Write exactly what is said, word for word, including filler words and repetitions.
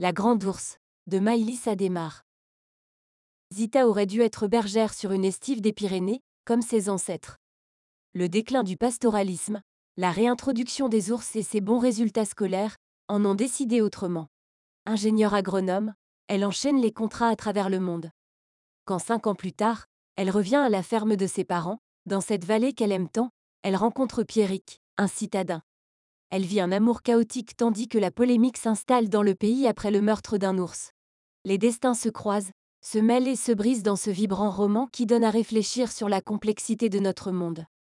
La grande ours, de Maïlis Adhémar. Zita aurait dû être bergère sur une estive des Pyrénées, comme ses ancêtres. Le déclin du pastoralisme, la réintroduction des ours et ses bons résultats scolaires en ont décidé autrement. Ingénieure agronome, elle enchaîne les contrats à travers le monde. Quand cinq ans plus tard, elle revient à la ferme de ses parents, dans cette vallée qu'elle aime tant, elle rencontre Pierrick, un citadin. Elle vit un amour chaotique tandis que la polémique s'installe dans le pays après le meurtre d'un ours. Les destins se croisent, se mêlent et se brisent dans ce vibrant roman qui donne à réfléchir sur la complexité de notre monde.